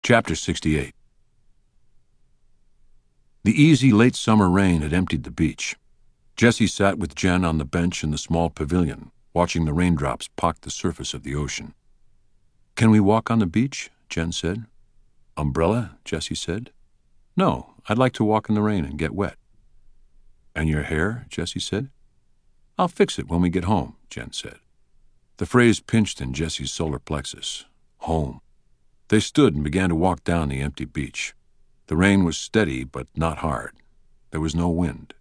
Chapter 68. The easy late summer rain had emptied the beach. Jessie sat with Jen on the bench in the small pavilion, watching the raindrops pock the surface of the ocean. "Can we walk on the beach?" Jen said. "Umbrella?" Jessie said. "No, I'd like to walk in the rain and get wet." "And your hair?" Jessie said. "I'll fix it when we get home," Jen said. The phrase pinched in Jessie's solar plexus. Home. They stood and began to walk down the empty beach. The rain was steady but not hard. There was no wind.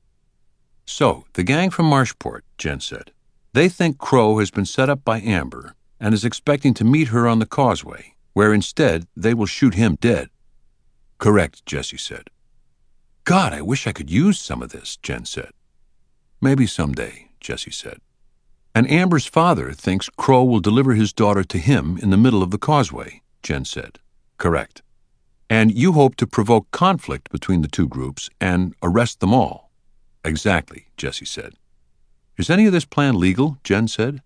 "So, the gang from Marshport," Jen said. "They think Crow has been set up by Amber and is expecting to meet her on the causeway, where instead they will shoot him dead." "Correct," Jessie said. "God, I wish I could use some of this," Jen said. "Maybe someday," Jessie said. "And Amber's father thinks Crow will deliver his daughter to him in the middle of the causeway," Jen said. "Correct. And you hope to provoke conflict between the two groups and arrest them all." "Exactly," Jessie said. "Is any of this plan legal?" Jen said.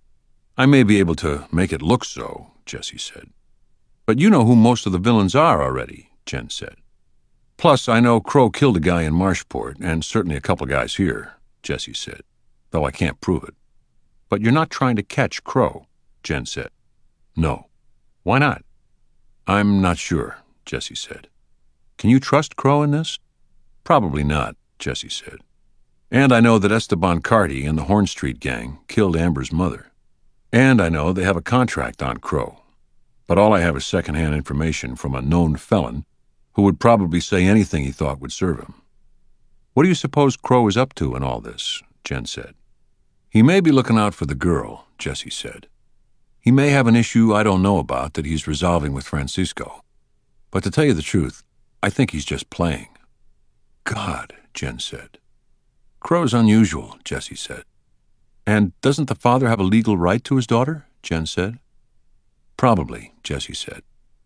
"I may be able to make it look so," Jessie said. "But you know who most of the villains are already," Jen said. "Plus, I know Crow killed a guy in Marshport, and certainly a couple guys here," Jessie said, "though I can't prove it." "But you're not trying to catch Crow," Jen said. "No." "Why not?" "I'm not sure," Jessie said. "Can you trust Crow in this?" "Probably not," Jessie said. "And I know that Esteban Carty and the Horn Street gang killed Amber's mother. And I know they have a contract on Crow. But all I have is secondhand information from a known felon who would probably say anything he thought would serve him." "What do you suppose Crow is up to in all this?" Jen said. "He may be looking out for the girl," Jessie said. "He may have an issue I don't know about that he's resolving with Francisco. But to tell you the truth, I think he's just playing." "God," Jen said. "Crow's unusual," Jessie said. "And doesn't the father have a legal right to his daughter?" Jen said. "Probably," Jessie said.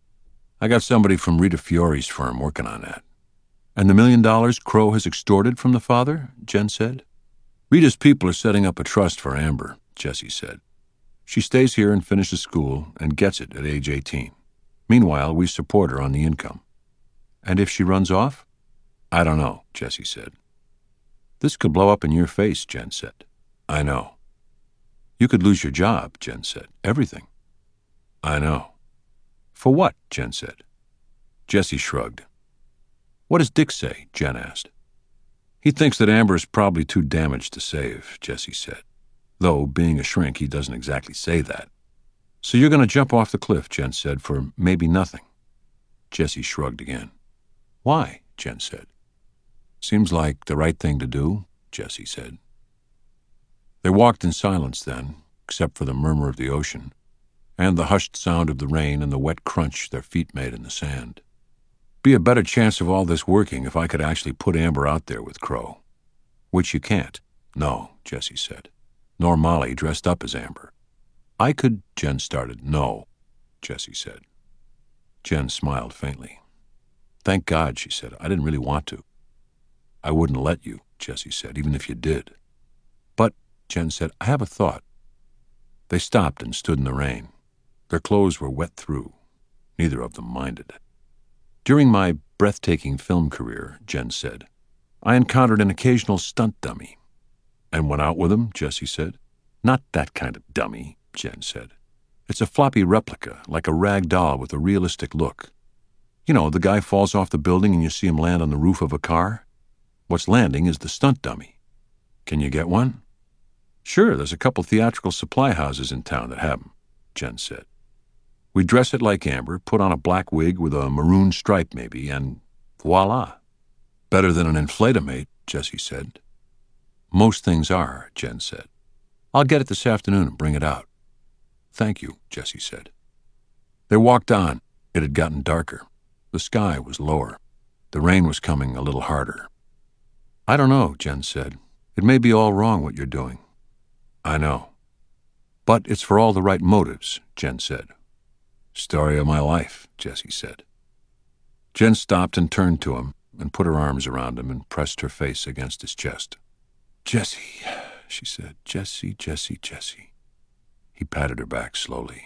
"I got somebody from Rita Fiore's firm working on that." "And the $1 million Crow has extorted from the father?" Jen said. "Rita's people are setting up a trust for Amber," Jessie said. "She stays here and finishes school and gets it at age 18. Meanwhile, we support her on the income." "And if she runs off?" "I don't know," Jessie said. "This could blow up in your face," Jen said. "I know." "You could lose your job," Jen said. "Everything." "I know." "For what?" Jen said. Jessie shrugged. "What does Dick say?" Jen asked. "He thinks that Amber is probably too damaged to save," Jessie said. "Though, being a shrink, he doesn't exactly say that." "So you're going to jump off the cliff," Jen said, "for maybe nothing." Jessie shrugged again. "Why?" Jen said. "Seems like the right thing to do," Jessie said. They walked in silence then, except for the murmur of the ocean, and the hushed sound of the rain and the wet crunch their feet made in the sand. "Be a better chance of all this working if I could actually put Amber out there with Crow." "Which you can't." "No," Jessie said. "Nor Molly dressed up as Amber." "I could," Jen started. "No," Jessie said. Jen smiled faintly. "Thank God," she said. "I didn't really want to." "I wouldn't let you," Jessie said, "even if you did." "But," Jen said, "I have a thought." They stopped and stood in the rain. Their clothes were wet through. Neither of them minded. "During my breathtaking film career," Jen said, "I encountered an occasional stunt dummy." "And went out with him?" Jessie said. "Not that kind of dummy," Jen said. "It's a floppy replica, like a rag doll with a realistic look. You know, the guy falls off the building and you see him land on the roof of a car. What's landing is the stunt dummy. Can you get one?" "Sure, there's a couple theatrical supply houses in town that have them," Jen said. "We dress it like Amber, put on a black wig with a maroon stripe maybe, and voila." "Better than an Inflatomate," Jessie said. "Most things are," Jen said. "I'll get it this afternoon and bring it out." "Thank you," Jessie said. They walked on. It had gotten darker. The sky was lower. The rain was coming a little harder. "I don't know," Jen said. "It may be all wrong what you're doing." "I know." "But it's for all the right motives," Jen said. "Story of my life," Jessie said. Jen stopped and turned to him and put her arms around him and pressed her face against his chest. "Jessie," she said. "Jessie, Jessie, Jessie." He patted her back slowly.